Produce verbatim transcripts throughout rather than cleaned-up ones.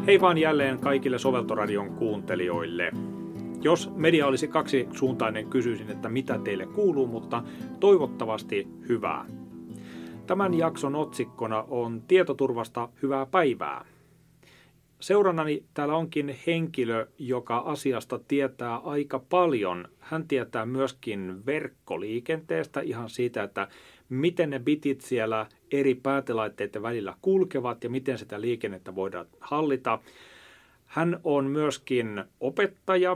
Hei vaan jälleen kaikille Soveltoradion kuuntelijoille. Jos media olisi kaksisuuntainen, kysyisin, että mitä teille kuuluu, mutta toivottavasti hyvää. Tämän jakson otsikkona on tietoturvasta hyvää päivää. Seurannani täällä onkin henkilö, joka asiasta tietää aika paljon. Hän tietää myöskin verkkoliikenteestä, ihan siitä, että miten ne bitit siellä eri päätelaitteiden välillä kulkevat ja miten sitä liikennettä voidaan hallita. Hän on myöskin opettaja.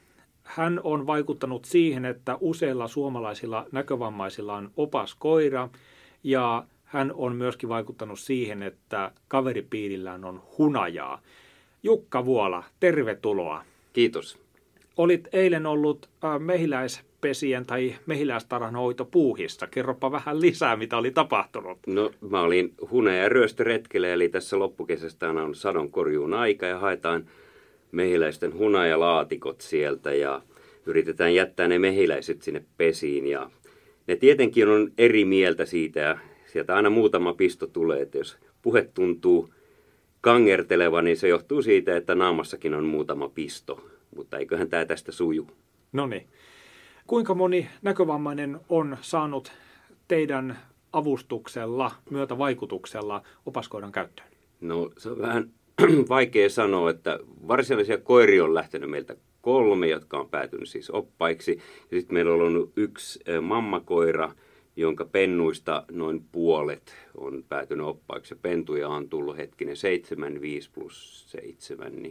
Hän on vaikuttanut siihen, että useilla suomalaisilla näkövammaisilla on opaskoira ja hän on myöskin vaikuttanut siihen, että kaveripiirillään on hunajaa. Jukka Vuola, tervetuloa. Kiitos. Olit eilen ollut mehiläispesien tai mehiläistarhanhoitopuuhissa. Kerropa vähän lisää, mitä oli tapahtunut. No, mä olin hunaja- ja ryöstöretkellä, eli tässä loppukesästä on sadonkorjuun aika ja haetaan mehiläisten hunajalaatikot sieltä ja yritetään jättää ne mehiläiset sinne pesiin. Ja ne tietenkin on eri mieltä siitä ja sieltä aina muutama pisto tulee, että jos puhe tuntuu kangerteleva, niin se johtuu siitä, että naamassakin on muutama pisto. Mutta eiköhän tämä tästä suju. No niin. Kuinka moni näkövammainen on saanut teidän avustuksella, myötävaikutuksella opaskoiran käyttöön? No se on vähän vaikea sanoa, että varsinaisia koiria on lähtenyt meiltä kolme, jotka on päätynyt siis oppaiksi. Ja sitten meillä on ollut yksi mammakoira, jonka pennuista noin puolet on päätynyt oppaiksi. Ja pentuja on tullut hetkinen seitsemän, viisi plus seitsemän, niin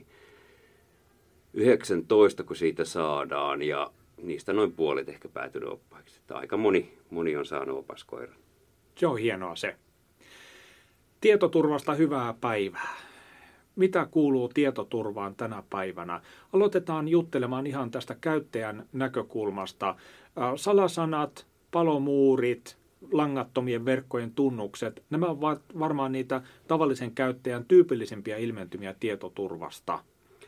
yhdeksäntoista, kun siitä saadaan, ja niistä noin puolet ehkä päätynyt oppaiksi. Että aika moni, moni on saanut opaskoiran. Se on hienoa se. Tietoturvasta hyvää päivää. Mitä kuuluu tietoturvaan tänä päivänä? Aloitetaan juttelemaan ihan tästä käyttäjän näkökulmasta. Salasanat, palomuurit, langattomien verkkojen tunnukset, nämä ovat varmaan niitä tavallisen käyttäjän tyypillisimpiä ilmentymiä tietoturvasta.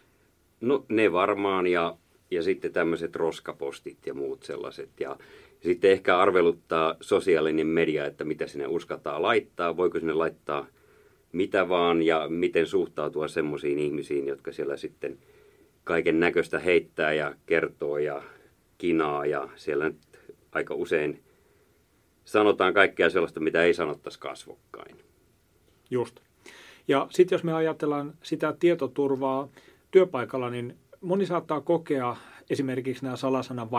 No ne varmaan ja, ja sitten tämmöiset roskapostit ja muut sellaiset. Ja sitten ehkä arveluttaa sosiaalinen media, että mitä sinne uskataan laittaa, voiko sinne laittaa mitä vaan ja miten suhtautua semmoisiin ihmisiin, jotka siellä sitten kaiken näköistä heittää ja kertoo ja kinaa. Ja siellä nyt aika usein sanotaan kaikkea sellaista, mitä ei sanottaisi kasvokkain. Just. Ja sitten jos me ajatellaan sitä tietoturvaa työpaikalla, niin moni saattaa kokea esimerkiksi nämä salasanan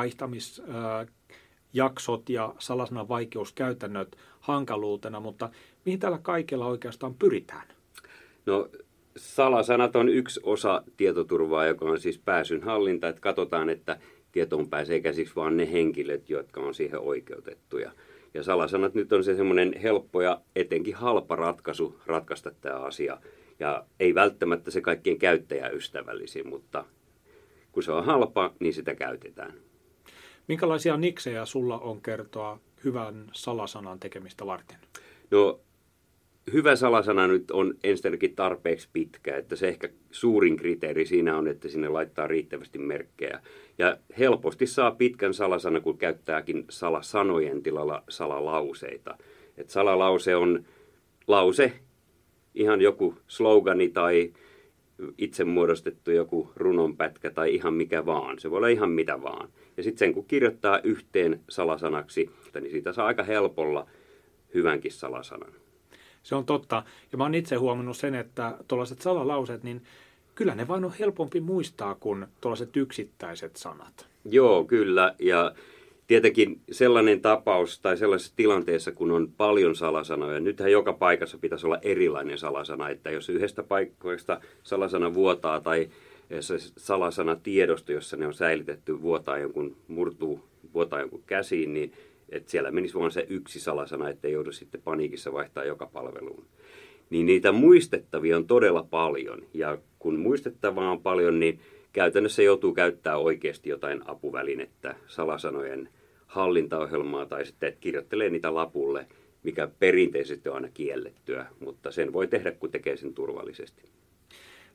vaihtamisjaksot ja salasanan vaikeuskäytännöt hankaluutena, mutta mihin tällä kaikella oikeastaan pyritään? No salasanat on yksi osa tietoturvaa, joka on siis pääsyn hallinta, että katsotaan, että tietoon pääsee käsiksi vaan ne henkilöt, jotka on siihen oikeutettuja. Ja salasanat nyt on se semmoinen helppo ja etenkin halpa ratkaisu ratkaista tämä asia. Ja ei välttämättä se kaikkien käyttäjäystävällisin, mutta kun se on halpa, niin sitä käytetään. Minkälaisia niksejä sulla on kertoa hyvän salasanan tekemistä varten? No, hyvä salasana nyt on ensinnäkin tarpeeksi pitkä, että se ehkä suurin kriteeri siinä on, että sinne laittaa riittävästi merkkejä. Ja helposti saa pitkän salasana, kun käyttääkin salasanojen tilalla salalauseita. Et salalause on lause, ihan joku slogani tai itse muodostettu joku runonpätkä tai ihan mikä vaan. Se voi olla ihan mitä vaan. Ja sitten sen kun kirjoittaa yhteen salasanaksi, niin siitä saa aika helpolla hyvänkin salasanan. Se on totta. Ja mä oon itse huomannut sen, että tuollaiset salalauseet, niin kyllä ne vain on helpompi muistaa kuin tuollaiset yksittäiset sanat. Joo, kyllä. Ja tietenkin sellainen tapaus tai sellaisessa tilanteessa, kun on paljon salasanoja, nythän joka paikassa pitäisi olla erilainen salasana, että jos yhdestä paikasta salasana vuotaa tai se salasana tiedosto, jossa ne on säilytetty, vuotaa jonkun, murtuu, vuotaa jonkun käsiin, niin että siellä menisi vain se yksi salasana, ettei joudu sitten paniikissa vaihtaa joka palveluun. Niin niitä muistettavia on todella paljon, ja kun muistettavaa on paljon, niin käytännössä joutuu käyttämään oikeasti jotain apuvälinettä, salasanojen hallintaohjelmaa tai sitten, että kirjoittelee niitä lapulle, mikä perinteisesti on aina kiellettyä, mutta sen voi tehdä, kun tekee sen turvallisesti.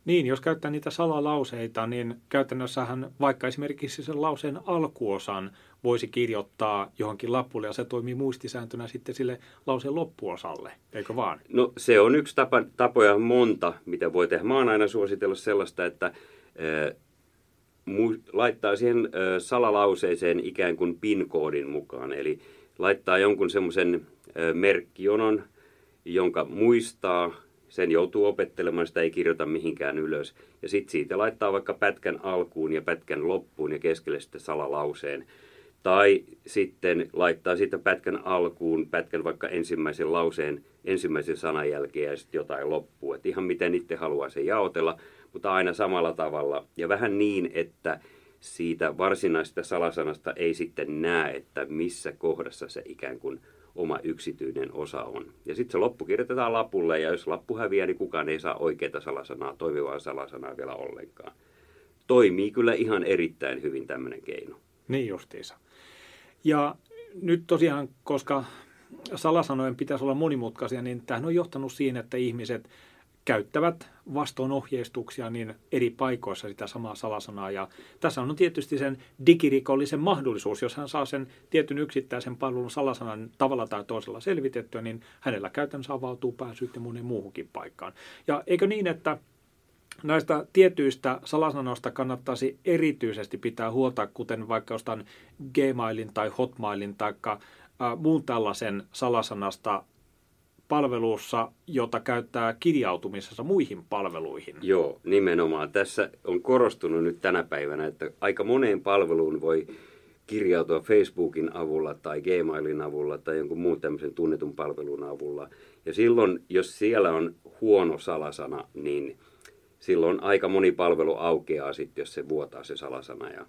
Niin, jos käyttää niitä salalauseita, niin käytännössähän vaikka esimerkiksi sen lauseen alkuosan voisi kirjoittaa johonkin lappulle ja se toimii muistisääntönä sitten sille lauseen loppuosalle, eikö vaan? No se on yksi tapa, tapoja monta, mitä voi tehdä. Mä oon aina suositellut sellaista, että ää, mu, laittaa siihen ää, salalauseeseen ikään kuin PIN-koodin mukaan. Eli laittaa jonkun semmoisen merkkijonon, jonka muistaa. Sen joutuu opettelemaan, sitä ei kirjoita mihinkään ylös. Ja sitten siitä laittaa vaikka pätkän alkuun ja pätkän loppuun ja keskelle sitten salalauseen. Tai sitten laittaa siitä pätkän alkuun, pätkän vaikka ensimmäisen lauseen, ensimmäisen sanan jälkeen ja sitten jotain loppua. Et ihan miten itse haluaa sen jaotella, mutta aina samalla tavalla. Ja vähän niin, että siitä varsinaisesta salasanasta ei sitten näe, että missä kohdassa se ikään kuin oma yksityinen osa on. Ja sitten se loppu kirjoitetaan lapulle, ja jos lappu häviää, niin kukaan ei saa oikeaa salasanaa, toimivaa salasanaa vielä ollenkaan. Toimii kyllä ihan erittäin hyvin tämmöinen keino. Niin justiinsa. Ja nyt tosiaan, koska salasanojen pitäisi olla monimutkaisia, niin tämähän on johtanut siihen, että ihmiset käyttävät vastoin ohjeistuksia niin eri paikoissa sitä samaa salasanaa. Ja tässä on tietysti sen digirikollisen mahdollisuus, jos hän saa sen tietyn yksittäisen palvelun salasanan tavalla tai toisella selvitettyä, niin hänellä käytännössä avautuu pääsy sitten monen muuhunkin paikkaan. Ja eikö niin, että näistä tietyistä salasanoista kannattaisi erityisesti pitää huolta, kuten vaikka jostain Gmailin tai Hotmailin tai äh, muun tällaisen salasanasta palvelussa, jota käyttää kirjautumisessa muihin palveluihin. Joo, nimenomaan. Tässä on korostunut nyt tänä päivänä, että aika moneen palveluun voi kirjautua Facebookin avulla tai Gmailin avulla tai jonkun muun tämmöisen tunnetun palvelun avulla. Ja silloin, jos siellä on huono salasana, niin silloin aika moni palvelu aukeaa sitten, jos se vuotaa se salasana. Ja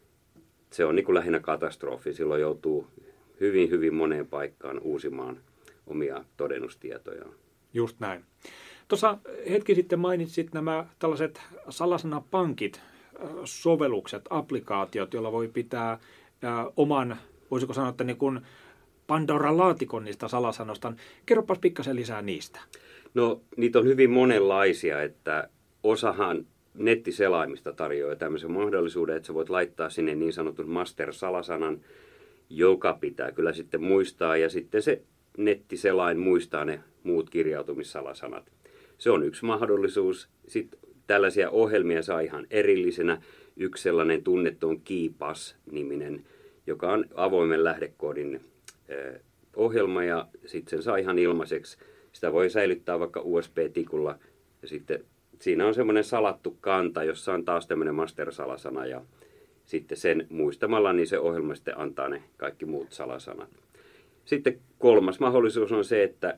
se on niin kuin lähinnä katastrofi. Silloin joutuu hyvin, hyvin moneen paikkaan uusimaan omia todennustietojaan. Just näin. Tuossa hetki sitten mainitsit nämä tällaiset salasanapankit, sovellukset, applikaatiot, joilla voi pitää oman, voisiko sanoa, että niin kuin Pandoran laatikon niistä salasanoista. Kerropas pikkasen lisää niistä. No, niitä on hyvin monenlaisia, että osahan nettiselaimista tarjoaa tämmöisen mahdollisuuden, että sä voit laittaa sinne niin sanotun master-salasanan, joka pitää kyllä sitten muistaa, ja sitten se nettiselain muistaa ne muut kirjautumissalasanat. Se on yksi mahdollisuus. Sitten tällaisia ohjelmia saa ihan erillisenä. Yksi sellainen tunnettu on KeePass-niminen, joka on avoimen lähdekoodin eh, ohjelma, ja sitten sen saa ihan ilmaiseksi. Sitä voi säilyttää vaikka U S B-tikulla, ja sitten siinä on semmoinen salattu kanta, jossa on taas tämmöinen master-salasana, ja sitten sen muistamalla niin se ohjelma sitten antaa ne kaikki muut salasanat. Sitten kolmas mahdollisuus on se, että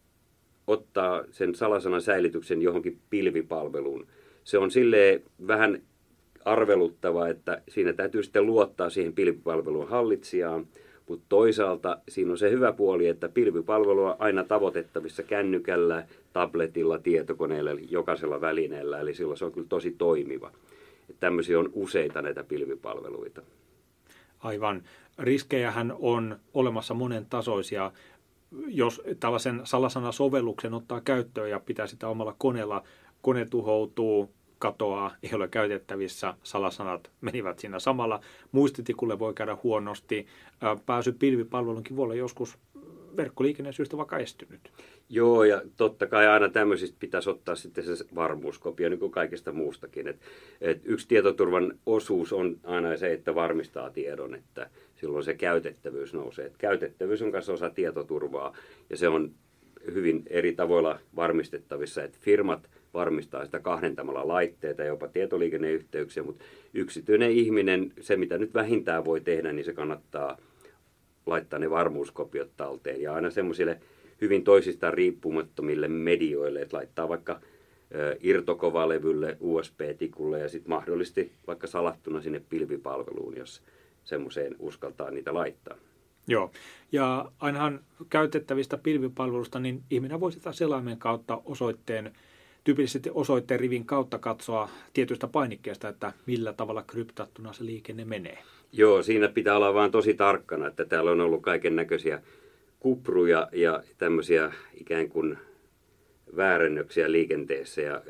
ottaa sen salasanan säilytyksen johonkin pilvipalveluun. Se on silleen vähän arveluttava, että siinä täytyy sitten luottaa siihen pilvipalvelun hallitsijaan, mutta toisaalta siinä on se hyvä puoli, että pilvipalvelu on aina tavoitettavissa kännykällä, tabletilla, tietokoneella, jokaisella välineellä, eli silloin se on kyllä tosi toimiva. Että tämmöisiä on useita näitä pilvipalveluita. Aivan. Riskejähän on olemassa monen tasoisia. Jos tällaisen salasanasovelluksen ottaa käyttöön ja pitää sitä omalla koneella, kone tuhoutuu, katoaa, ei ole käytettävissä, salasanat menivät siinä samalla. Muistitikulle voi käydä huonosti. Pääsy pilvipalvelunkin voi olla joskus verkkoliikennesyystä vaikka estynyt. Joo, ja totta kai aina tämmöisistä pitäisi ottaa sitten se varmuuskopio, niin kuin kaikesta muustakin. Et, et yksi tietoturvan osuus on aina se, että varmistaa tiedon, että silloin se käytettävyys nousee. Et käytettävyys on myös osa tietoturvaa, ja se on hyvin eri tavoilla varmistettavissa, että firmat varmistaa sitä kahdentamalla laitteita, jopa tietoliikenneyhteyksiä, mutta yksityinen ihminen, se mitä nyt vähintään voi tehdä, niin se kannattaa laittaa ne varmuuskopiot talteen, ja aina semmoisille hyvin toisistaan riippumattomille medioille, että laittaa vaikka ö, irtokovalevylle, U S B-tikulle ja sitten mahdollisesti vaikka salattuna sinne pilvipalveluun, jos semmoiseen uskaltaa niitä laittaa. Joo, ja ainahan käytettävistä pilvipalvelusta, niin ihminen voi sitä selaimen kautta osoitteen, tyypillisesti osoitteen rivin kautta katsoa tietystä painikkeesta, että millä tavalla kryptattuna se liikenne menee. Joo, siinä pitää olla vaan tosi tarkkana, että täällä on ollut kaiken näköisiä kupruja ja tämmöisiä ikään kuin väärennöksiä liikenteessä, ja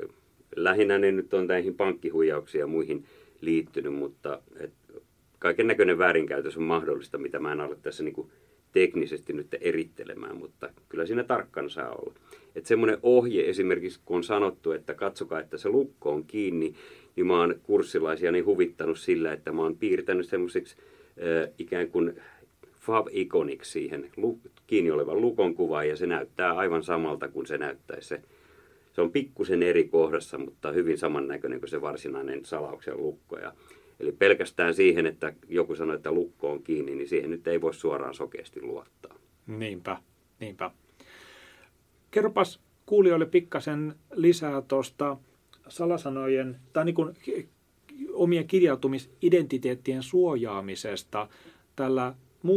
lähinnä ne nyt on näihin pankkihuijauksiin ja muihin liittynyt, mutta kaiken näköinen väärinkäytös on mahdollista, mitä mä en ole tässä niin kuin teknisesti nyt erittelemään, mutta kyllä siinä tarkkana saa olla. Että semmoinen ohje esimerkiksi, kun on sanottu, että katsokaa, että se lukko on kiinni, niin mä oon kurssilaisia niin huvittanut sillä, että mä oon piirtänyt semmoiseksi äh, ikään kuin fav-ikoniksi siihen kiinni olevan lukon kuvaan, ja se näyttää aivan samalta kuin se näyttäisi. Se, se on pikkusen eri kohdassa, mutta hyvin samannäköinen kuin se varsinainen salauksen lukko. Ja, eli pelkästään siihen, että joku sanoo, että lukko on kiinni, niin siihen nyt ei voi suoraan sokeasti luottaa. Niinpä, niinpä. Kerropas kuulijoille pikkasen lisää tuosta salasanojen, tai niin kuin omien kirjautumisidentiteettien suojaamisesta tällä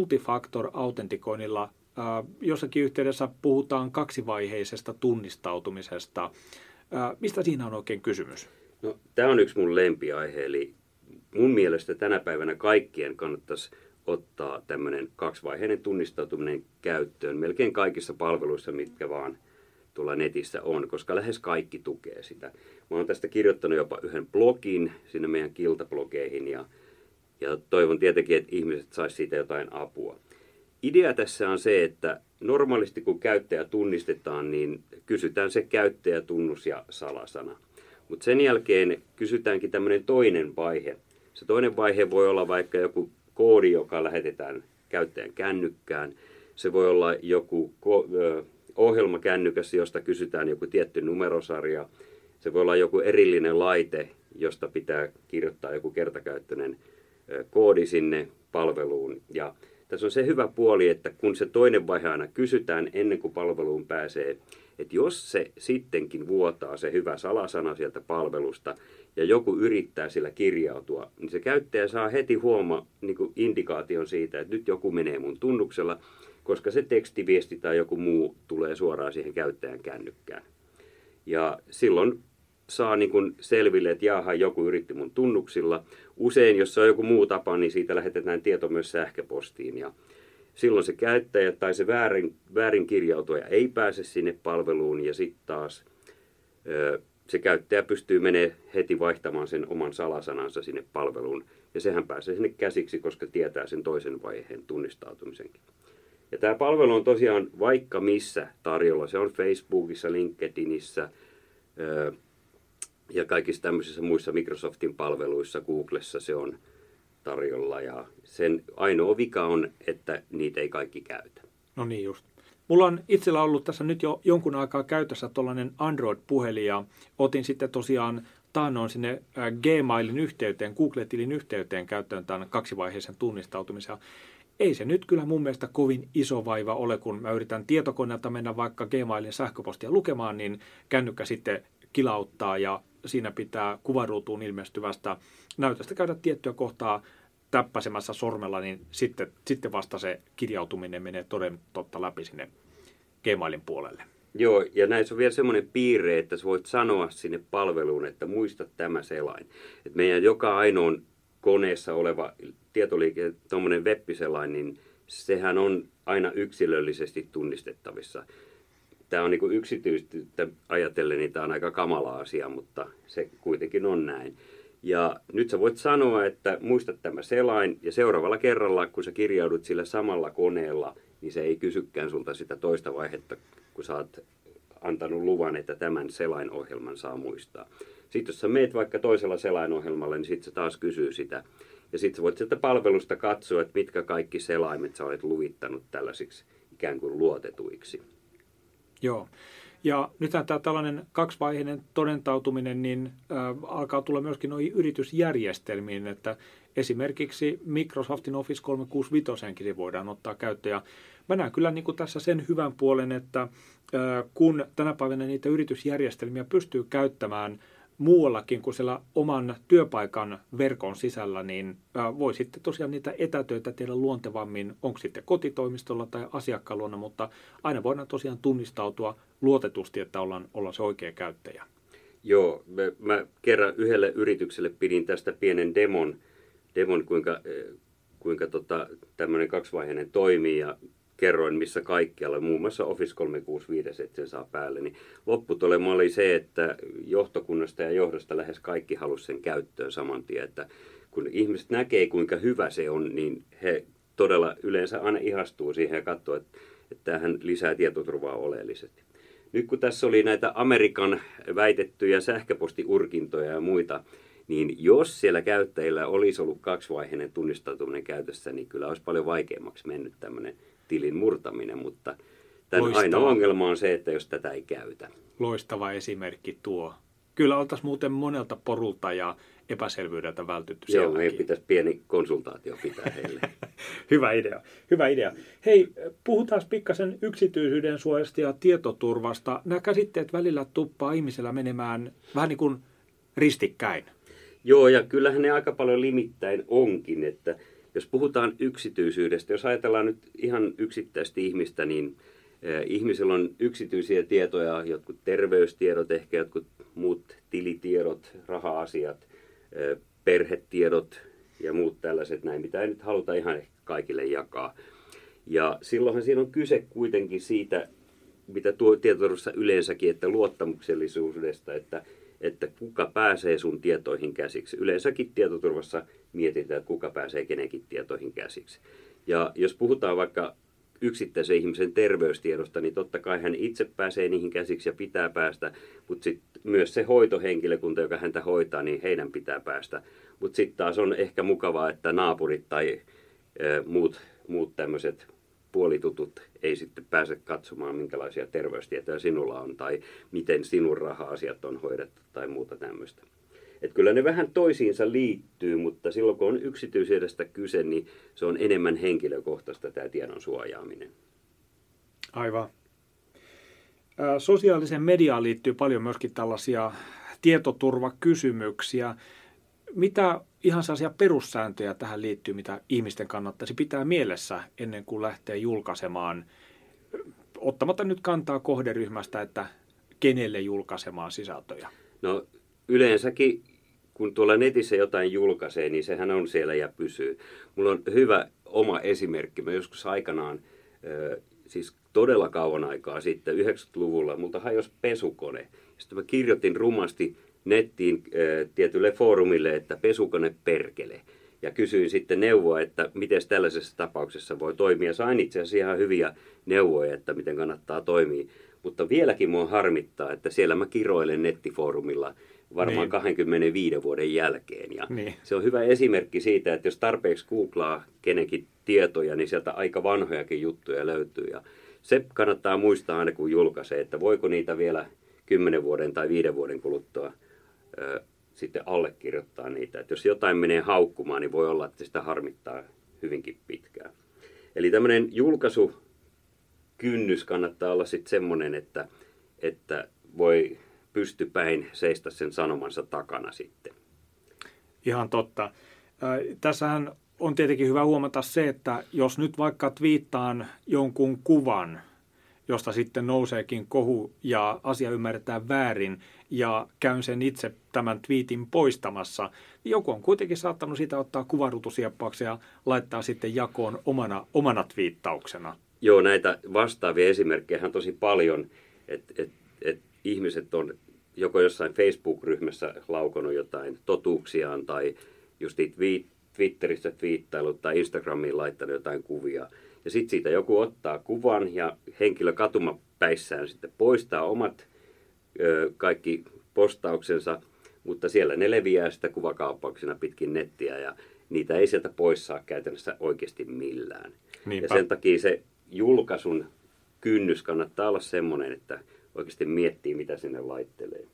multifactor-autentikoinnilla. Jossakin yhteydessä puhutaan kaksivaiheisesta tunnistautumisesta. Mistä siinä on oikein kysymys? No, tämä on yksi mun lempiaihe, eli mun mielestä tänä päivänä kaikkien kannattaisi ottaa tämmöinen kaksivaiheinen tunnistautuminen käyttöön melkein kaikissa palveluissa, mitkä vaan tuolla netissä on, koska lähes kaikki tukee sitä. Mä oon tästä kirjoittanut jopa yhden blogin sinne meidän kiltablogeihin ja, ja toivon tietenkin, että ihmiset sais siitä jotain apua. Idea tässä on se, että normaalisti kun käyttäjä tunnistetaan, niin kysytään se käyttäjätunnus ja salasana. Mutta sen jälkeen kysytäänkin tämmöinen toinen vaihe. Se toinen vaihe voi olla vaikka joku koodi, joka lähetetään käyttäjän kännykkään. Se voi olla joku ohjelma kännykässä, josta kysytään joku tietty numerosarja. Se voi olla joku erillinen laite, josta pitää kirjoittaa joku kertakäyttöinen koodi sinne palveluun. Ja tässä on se hyvä puoli, että kun se toinen vaihe aina kysytään ennen kuin palveluun pääsee, että jos se sittenkin vuotaa se hyvä salasana sieltä palvelusta ja joku yrittää sillä kirjautua, niin se käyttäjä saa heti huoma niin kuin indikaation siitä, että nyt joku menee mun tunnuksella, koska se tekstiviesti tai joku muu tulee suoraan siihen käyttäjän kännykkään. Ja silloin saa niin kuin selville, että jaha, joku yritti mun tunnuksilla. Usein, jos se on joku muu tapa, niin siitä lähetetään tieto myös sähköpostiin. Ja silloin se käyttäjä tai se väärin, väärin kirjautuja ei pääse sinne palveluun ja sitten taas ö, se käyttäjä pystyy menemään heti vaihtamaan sen oman salasanansa sinne palveluun. Ja sehän pääsee sinne käsiksi, koska tietää sen toisen vaiheen tunnistautumisenkin. Ja tämä palvelu on tosiaan vaikka missä tarjolla. Se on Facebookissa, LinkedInissä ö, ja kaikissa tämmöisissä muissa Microsoftin palveluissa, Googlessa se on tarjolla. Ja sen ainoa vika on, että niitä ei kaikki käytä. No niin just. Mulla on itsellä ollut tässä nyt jo jonkun aikaa käytössä tuollainen Android-puhelin ja otin sitten tosiaan taannoin sinne Gmailin yhteyteen, Google-tilin yhteyteen käyttöön tämän kaksivaiheisen tunnistautumisen. Ei se nyt kyllä mun mielestä kovin iso vaiva ole, kun mä yritän tietokoneelta mennä vaikka Gmailin sähköpostia lukemaan, niin kännykkä sitten kilauttaa ja siinä pitää kuvaruutuun ilmestyvästä näytöstä käydä tiettyä kohtaa täppäsemässä sormella, niin sitten, sitten vasta se kirjautuminen menee toden totta läpi sinne Gmailin puolelle. Joo, ja näissä on vielä semmoinen piirre, että sä voit sanoa sinne palveluun, että muista tämä selain. Että meidän joka ainoan koneessa oleva tietoliike, tuommoinen web-selain, niin sehän on aina yksilöllisesti tunnistettavissa. Tämä on niin kuin yksityistä ajatellen, niin tämä on aika kamala asia, mutta se kuitenkin on näin. Ja nyt sä voit sanoa, että muista tämä selain, ja seuraavalla kerralla, kun sä kirjaudut sillä samalla koneella, niin se ei kysykään sulta sitä toista vaihetta, kun sä oot antanut luvan, että tämän selainohjelman saa muistaa. Sitten jos sä meet vaikka toisella selainohjelmalla, niin sitten se taas kysyy sitä. Ja sitten sä voit sieltä palvelusta katsoa, että mitkä kaikki selaimet sä olet luvittanut tällaisiksi ikään kuin luotetuiksi. Joo. Ja nythän tämä tällainen kaksivaiheinen todentautuminen niin äh, alkaa tulla myöskin noihin yritysjärjestelmiin, että esimerkiksi Microsoftin Office kolmesataakuusikymmentäviisi se voidaan ottaa käyttöön. Ja mä näen kyllä niin kuin tässä sen hyvän puolen, että äh, kun tänä päivänä niitä yritysjärjestelmiä pystyy käyttämään muuallakin kuin siellä oman työpaikan verkon sisällä, niin voi sitten tosiaan niitä etätöitä tehdä luontevammin, onko sitten kotitoimistolla tai asiakkaan luona, mutta aina voidaan tosiaan tunnistautua luotetusti, että ollaan, ollaan se oikea käyttäjä. Joo, mä, mä kerran yhdelle yritykselle pidin tästä pienen demon, demon kuinka, kuinka tota, tämmöinen kaksivaiheinen toimii, ja kerroin, missä kaikkialla, muun muassa Office kolmesataakuusikymmentäviisi, että sen saa päälle, niin lopputulema oli se, että johtokunnasta ja johdosta lähes kaikki halusi sen käyttöön saman tien, että kun ihmiset näkee, kuinka hyvä se on, niin he todella yleensä aina ihastuu siihen ja katsoo, että, että tämähän lisää tietoturvaa oleellisesti. Nyt kun tässä oli näitä Amerikan väitettyjä sähköpostiurkintoja ja muita, niin jos siellä käyttäjillä olisi ollut kaksivaiheinen tunnistautuminen käytössä, niin kyllä olisi paljon vaikeammaksi mennyt tämmöinen tilin murtaminen, mutta tämän Loistava. ainoa ongelma on se, että jos tätä ei käytä. Loistava esimerkki tuo. Kyllä oltaisiin muuten monelta porulta ja epäselvyydeltä vältytty Joo, sielläkin. meidän pitäisi pieni konsultaatio pitää heille. Hyvä idea, hyvä idea. Hei, puhutaan pikkasen yksityisyyden suojasta ja tietoturvasta. Nämä käsitteet välillä tuppaa ihmisellä menemään vähän niin kuin ristikkäin. Joo, ja kyllähän ne aika paljon limittäin onkin, että jos puhutaan yksityisyydestä, jos ajatellaan nyt ihan yksittäistä ihmistä, niin eh, ihmisellä on yksityisiä tietoja, jotkut terveystiedot, ehkä jotkut muut tilitiedot, raha-asiat, eh, perhetiedot ja muut tällaiset näin, mitä ei nyt haluta ihan kaikille jakaa. Ja silloinhan siinä on kyse kuitenkin siitä, mitä tuo tietoturvassa yleensäkin, että luottamuksellisuudesta, että että kuka pääsee sun tietoihin käsiksi. Yleensäkin tietoturvassa mietitään, että kuka pääsee kenenkin tietoihin käsiksi. Ja jos puhutaan vaikka yksittäisen ihmisen terveystiedosta, niin totta kai hän itse pääsee niihin käsiksi ja pitää päästä, mutta sitten myös se hoitohenkilökunta, joka häntä hoitaa, niin heidän pitää päästä. Mutta sitten taas on ehkä mukavaa, että naapurit tai e, muut, muut tämmöiset puolitutut ei sitten pääse katsomaan, minkälaisia terveystietoja sinulla on tai miten sinun raha-asiat on hoidettu tai muuta tämmöistä. Et kyllä ne vähän toisiinsa liittyy, mutta silloin kun on yksityisyydestä kyse, niin se on enemmän henkilökohtaista tämä tiedon suojaaminen. Aivan. Sosiaaliseen mediaan liittyy paljon myöskin tällaisia tietoturvakysymyksiä. Mitä ihan sellaisia perussääntöjä tähän liittyy, mitä ihmisten kannattaisi pitää mielessä ennen kuin lähtee julkaisemaan, ottamatta nyt kantaa kohderyhmästä, että kenelle julkaisemaan sisältöjä? No yleensäkin, kun tuolla netissä jotain julkaisee, niin sehän on siellä ja pysyy. Mulla on hyvä oma esimerkki. Mä joskus aikanaan, siis todella kauan aikaa sitten, yhdeksänkymmentäluvulla, multa hajosi pesukone. Sitten mä kirjoitin rumasti nettiin äh, tietylle foorumille, että pesukone perkele. Ja kysyin sitten neuvoa, että miten tällaisessa tapauksessa voi toimia. Sain itse asiassa ihan hyviä neuvoja, että miten kannattaa toimia. Mutta vieläkin mua harmittaa, että siellä mä kiroilen nettifoorumilla varmaan niin. kaksikymmentäviisi vuoden jälkeen. Ja niin. Se on hyvä esimerkki siitä, että jos tarpeeksi googlaa kenenkin tietoja, niin sieltä aika vanhojakin juttuja löytyy. Ja se kannattaa muistaa aina kun julkaisee, että voiko niitä vielä kymmenen vuoden tai viiden vuoden kuluttua ö, sitten allekirjoittaa niitä. Että jos jotain menee haukkumaan, niin voi olla, että sitä harmittaa hyvinkin pitkään. Eli tämmöinen julkaisukynnys kannattaa olla sitten semmoinen, että, että voi pystypäin seistä sen sanomansa takana sitten. Ihan totta. Äh, tässähän on tietenkin hyvä huomata se, että jos nyt vaikka twiittaan jonkun kuvan, josta sitten nouseekin kohu ja asia ymmärretään väärin ja käyn sen itse tämän twiitin poistamassa, niin joku on kuitenkin saattanut sitä ottaa kuvaruutusieppauksia ja laittaa sitten jakoon omana, omana twiittauksena. Joo, näitä vastaavia esimerkkejä on tosi paljon, että et, et ihmiset on joko jossain Facebook-ryhmässä laukonut jotain totuuksiaan tai just Twitterissä twiittailut tai Instagramiin laittanut jotain kuvia. Ja sitten siitä joku ottaa kuvan ja henkilö katumapäissään sitten poistaa omat ö, kaikki postauksensa, mutta siellä ne leviää sitä kuvakaappauksena pitkin nettiä ja niitä ei sieltä pois saa käytännössä oikeasti millään. Niinpä. Ja sen takia se julkaisun kynnys kannattaa olla semmoinen, että oikeasti miettii, mitä sinne laittelee.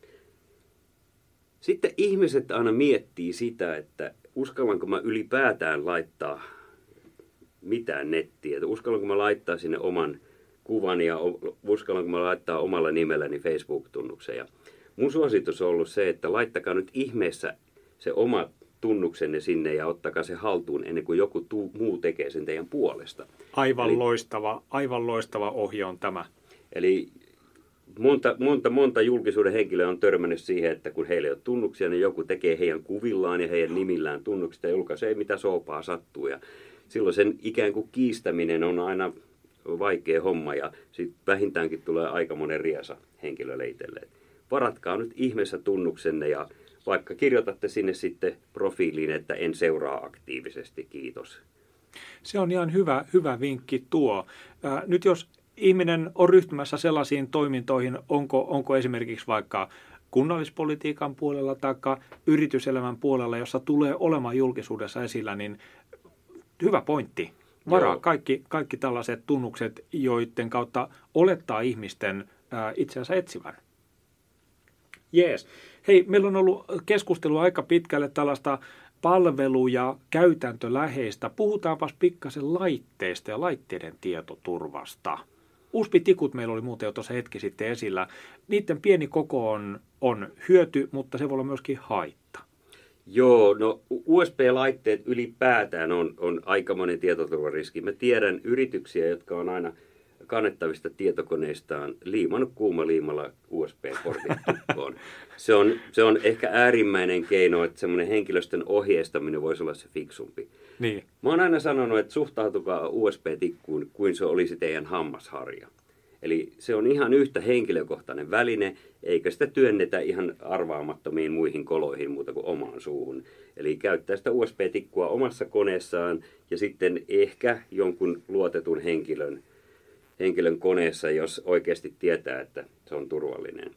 Sitten ihmiset aina miettii sitä, että uskallanko mä ylipäätään laittaa mitään nettiä. Että uskallanko mä laittaa sinne oman kuvan ja uskallanko mä laittaa omalla nimelläni Facebook-tunnuksen. Ja mun suositus on ollut se, että laittakaa nyt ihmeessä se oma tunnuksenne sinne ja ottakaa se haltuun ennen kuin joku tuu, muu tekee sen teidän puolesta. Aivan, Eli, loistava, aivan loistava ohje on tämä. Eli monta, monta, monta julkisuuden henkilöä on törmännyt siihen, että kun heillä ei ole tunnuksia, niin joku tekee heidän kuvillaan ja heidän nimillään tunnukset ja julkaisee mitä soopaa sattuu. Ja silloin sen ikään kuin kiistäminen on aina vaikea homma ja sitten vähintäänkin tulee aika monen riesa henkilölle itselleen. Varatkaa nyt ihmeessä tunnuksenne ja vaikka kirjoitatte sinne sitten profiiliin, että en seuraa aktiivisesti, kiitos. Se on ihan hyvä, hyvä vinkki tuo. Ää, nyt jos ihminen on ryhtymässä sellaisiin toimintoihin, onko, onko esimerkiksi vaikka kunnallispolitiikan puolella tai yrityselämän puolella, jossa tulee olemaan julkisuudessa esillä, niin hyvä pointti. Varaa kaikki, kaikki tällaiset tunnukset, joiden kautta olettaa ihmisten ää, itseänsä etsivän. Jees. Hei, meillä on ollut keskustelua aika pitkälle tällaista palvelu- ja käytäntöläheistä. Puhutaanpas pikkasen laitteista ja laitteiden tietoturvasta. U S B-tikut meillä oli muuten jo tuossa hetki sitten esillä. Niiden pieni koko on, on hyöty, mutta se voi olla myöskin haitta. Joo, no U S B-laitteet ylipäätään on, on aikamoinen tietoturvariski. Mä tiedän yrityksiä, jotka on aina kannettavista tietokoneistaan liimannut kuumaliimalla U S B-portin tukkoon. Se on, se on ehkä äärimmäinen keino, että semmoinen henkilöstön ohjeistaminen voisi olla se fiksumpi. Niin. Mä oon aina sanonut, että suhtautukaa U S B-tikkuun kuin se olisi teidän hammasharja. Eli se on ihan yhtä henkilökohtainen väline, eikä sitä työnnetä ihan arvaamattomiin muihin koloihin muuta kuin omaan suuhun. Eli käyttää sitä U S B-tikkua omassa koneessaan ja sitten ehkä jonkun luotetun henkilön, henkilön koneessa, jos oikeasti tietää, että se on turvallinen.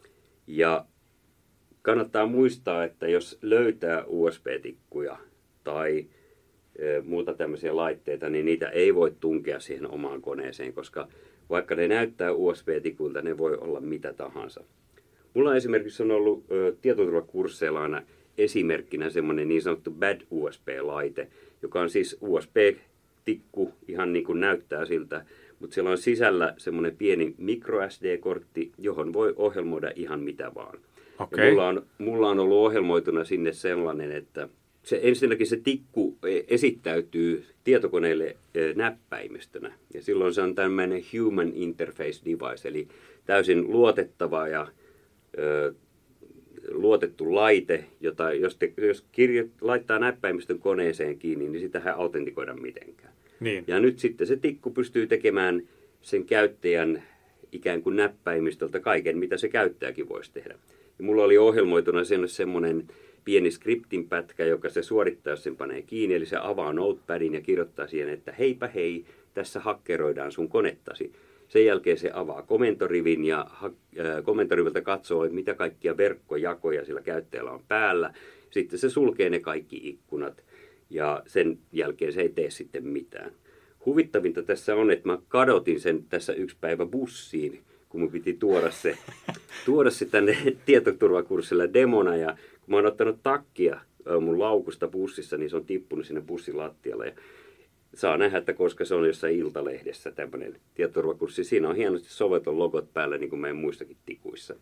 Ja kannattaa muistaa, että jos löytää U S B-tikkuja tai e, muuta tämmöisiä laitteita, niin niitä ei voi tunkea siihen omaan koneeseen, koska vaikka ne näyttää U S B-tikuilta, ne voi olla mitä tahansa. Mulla esimerkiksi on ollut ö, tietoturvakursseilla aina esimerkkinä semmoinen niin sanottu bad U S B-laite, joka on siis U S B-tikku, ihan niin kuin näyttää siltä, mutta siellä on sisällä semmoinen pieni micro S D-kortti, johon voi ohjelmoida ihan mitä vaan. Okay. Ja mulla on, mulla on ollut ohjelmoituna sinne sellainen, että se, ensinnäkin se tikku esittäytyy tietokoneelle näppäimistönä. Ja silloin se on tämmöinen human interface device, eli täysin luotettava ja ö, luotettu laite, jota jos, te, jos kirjo, laittaa näppäimistön koneeseen kiinni, niin sitähän ei autentikoida mitenkään. Niin. Ja nyt sitten se tikku pystyy tekemään sen käyttäjän ikään kuin näppäimistöltä kaiken, mitä se käyttäjäkin voisi tehdä. Ja mulla oli ohjelmoituna sen semmoinen pieni skriptin pätkä, joka se suorittaa, jos sen panee kiinni, eli se avaa notepadin ja kirjoittaa siihen, että heipä hei, tässä hakkeroidaan sun konettasi. Sen jälkeen se avaa komentorivin ja ha- äh, komentoriviltä katsoo, että mitä kaikkia verkkojakoja sillä käyttäjällä on päällä. Sitten se sulkee ne kaikki ikkunat ja sen jälkeen se ei tee sitten mitään. Huvittavinta tässä on, että mä kadotin sen tässä yksi päivä bussiin, kun mun piti tuoda se, tuoda se tänne tietoturvakurssilla demona. Ja kun mä oon ottanut takkia mun laukusta bussissa, niin se on tippunut sinne bussin lattialle. Ja saa nähdä, että koska se on jossain Iltalehdessä tämmöinen tietoturvakurssi. Siinä on hienosti soveton logot päällä, niin kuin meidän muissakin tikuissa.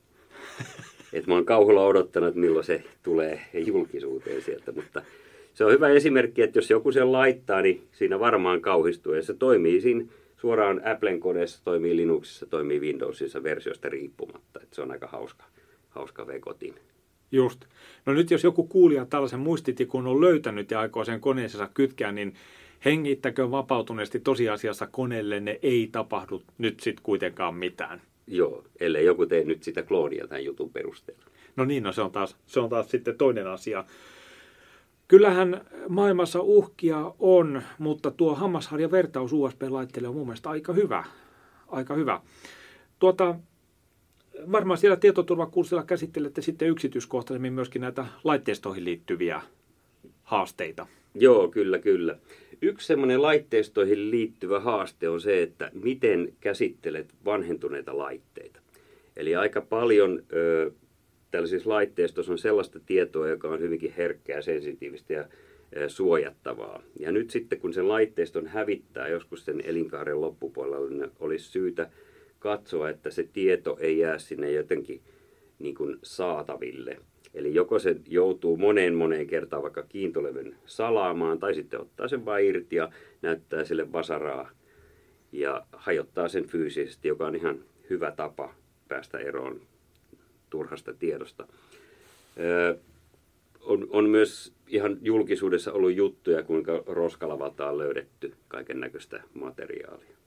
Et mä oon kauhulla odottanut, että milloin se tulee julkisuuteen sieltä. Mutta se on hyvä esimerkki, että jos joku sen laittaa, niin siinä varmaan kauhistuu. Ja se toimii siinä suoraan Applen koneessa, toimii Linuxissa, toimii Windowsissa versiosta riippumatta. Et se on aika hauska, hauska vekotin. Just. No nyt jos joku kuulija tällaisen muistitikun on löytänyt ja aikoo sen koneeseensa kytkeä, niin hengittäkö vapautuneesti tosiasiassa koneellenne ei tapahdu nyt sitten kuitenkaan mitään. Joo, ellei joku tee nyt sitä kloonia tämän jutun perusteella. No niin, no se on taas, se on taas sitten toinen asia. Kyllähän maailmassa uhkia on, mutta tuo hammasharja vertaus U S B-laitteelle on mun mielestä aika hyvä. Aika hyvä. Tuota, varmaan siellä tietoturvakurssilla käsittelette sitten yksityiskohtaisemmin myöskin näitä laitteistoihin liittyviä haasteita. Joo, kyllä, kyllä. Yksi semmoinen laitteistoihin liittyvä haaste on se, että miten käsittelet vanhentuneita laitteita. Eli aika paljon ö, tällaisissa laitteistoissa on sellaista tietoa, joka on hyvinkin herkkää, sensitiivistä ja ö, suojattavaa. Ja nyt sitten, kun sen laitteiston hävittää joskus sen elinkaaren loppupuolella, niin olisi syytä katsoa, että se tieto ei jää sinne jotenkin niin kuin saataville. Eli joko se joutuu moneen moneen kertaan vaikka kiintolevyn salaamaan, tai sitten ottaa sen vain irti ja näyttää sille vasaraa ja hajottaa sen fyysisesti, joka on ihan hyvä tapa päästä eroon turhasta tiedosta. Öö, on, on myös ihan julkisuudessa ollut juttuja, kuinka roskalavalta on löydetty kaiken näköistä materiaalia.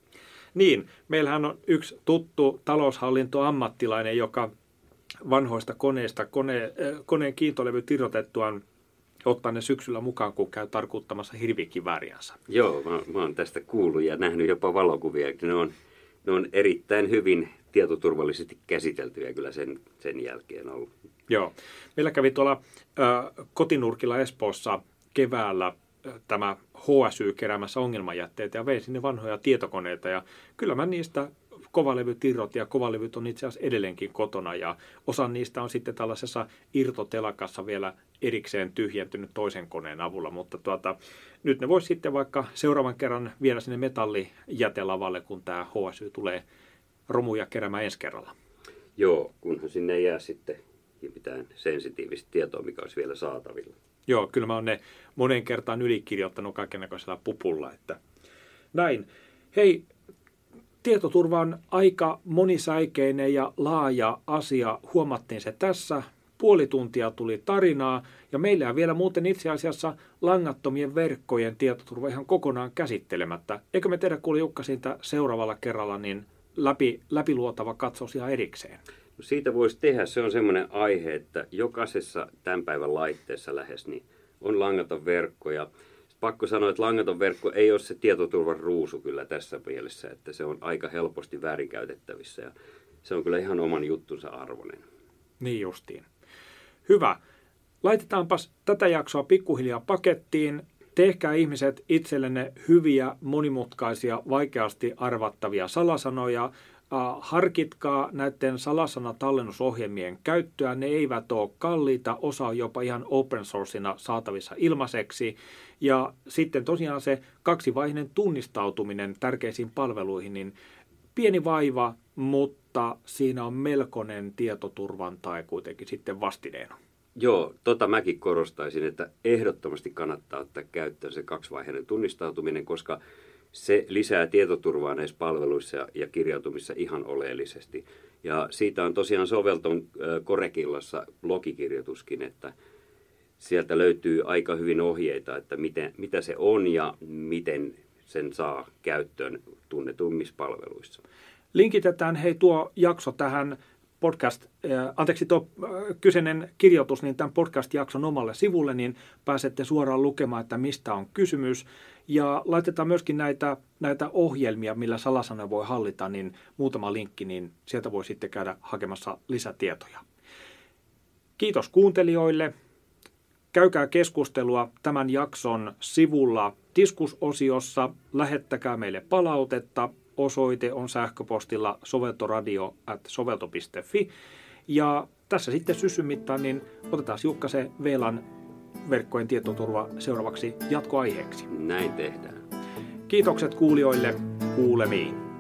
Niin, meillähän on yksi tuttu taloushallintoammattilainen, joka vanhoista koneista, kone, koneen kiintolevyt irrotettuaan ottaa ne syksyllä mukaan, kun käy tarkuttamassa hirvikivääriänsä. Joo, mä, mä oon tästä kuullut ja nähnyt jopa valokuvia. Ne on, ne on erittäin hyvin tietoturvallisesti käsiteltyjä kyllä sen, sen jälkeen ollut. Joo. Meillä kävi tuolla ö, kotinurkilla Espoossa keväällä ö, tämä H S Y keräämässä ongelmajätteitä ja vei sinne vanhoja tietokoneita. Ja kyllä mä niistä kovalevyt irrotin ja kovalevyt on itse asiassa edelleenkin kotona. Ja osa niistä on sitten tällaisessa irtotelakassa vielä erikseen tyhjentynyt toisen koneen avulla. Mutta tuota, nyt ne voisi sitten vaikka seuraavan kerran viedä sinne metallijätelavalle, kun tämä H S Y tulee romuja keräämään ensi kerralla. Joo, kunhan sinne ei jää sitten mitään sensitiivistä tietoa, mikä olisi vielä saatavilla. Joo, kyllä mä oon ne monen kertaan ylikirjoittanut kaikennäköisellä pupulla. Että näin. Hei, tietoturva on aika monisäikeinen ja laaja asia. Huomattiin se tässä. Puoli tuntia tuli tarinaa ja meillä on vielä muuten itse asiassa langattomien verkkojen tietoturva ihan kokonaan käsittelemättä. Eikö me tehdä, kuule Jukka, siitä seuraavalla kerralla niin läpi, läpiluotava katsaus ihan erikseen? No siitä voisi tehdä. Se on semmoinen aihe, että jokaisessa tämän päivän laitteessa lähes niin on langaton verkko. Ja pakko sanoa, että langaton verkko ei ole se tietoturvan ruusu kyllä tässä mielessä, että se on aika helposti väärinkäytettävissä ja se on kyllä ihan oman juttunsa arvoinen. Niin justiin. Hyvä. Laitetaanpas tätä jaksoa pikkuhiljaa pakettiin. Tehkää ihmiset itsellenne hyviä, monimutkaisia, vaikeasti arvattavia salasanoja. Harkitkaa näiden salasanatallennusohjelmien käyttöä. Ne eivät ole kalliita, osa on jopa ihan open sourcena saatavissa ilmaiseksi. Ja sitten tosiaan se kaksivaiheinen tunnistautuminen tärkeisiin palveluihin, niin pieni vaiva, mutta siinä on melkoinen tietoturvan tai kuitenkin sitten vastineena. Joo, tota mäkin korostaisin, että ehdottomasti kannattaa ottaa käyttöön se kaksivaiheinen tunnistautuminen, koska se lisää tietoturvaa näissä palveluissa ja kirjautumissa ihan oleellisesti. Ja siitä on tosiaan sovelton Korekillassa blogikirjoituskin, että sieltä löytyy aika hyvin ohjeita, että miten, mitä se on ja miten sen saa käyttöön tunnetummissa palveluissa. Linkitetään hei tuo jakso tähän podcast, äh, anteeksi tuo äh, kyseinen kirjoitus, niin tämän podcast-jakson omalle sivulle, niin pääsette suoraan lukemaan, että mistä on kysymys. Ja laitetaan myöskin näitä, näitä ohjelmia, millä salasanoja voi hallita, niin muutama linkki, niin sieltä voi sitten käydä hakemassa lisätietoja. Kiitos kuuntelijoille. Käykää keskustelua tämän jakson sivulla diskusosiossa. Lähettäkää meille palautetta. Osoite on sähköpostilla soveltoradio at sovelto piste fi. Ja tässä sitten syssyn mittaan, niin otetaan Jukka se V L A N verkkojen tietoturva seuraavaksi jatkoaiheeksi. Näin tehdään. Kiitokset kuulijoille. Kuulemiin.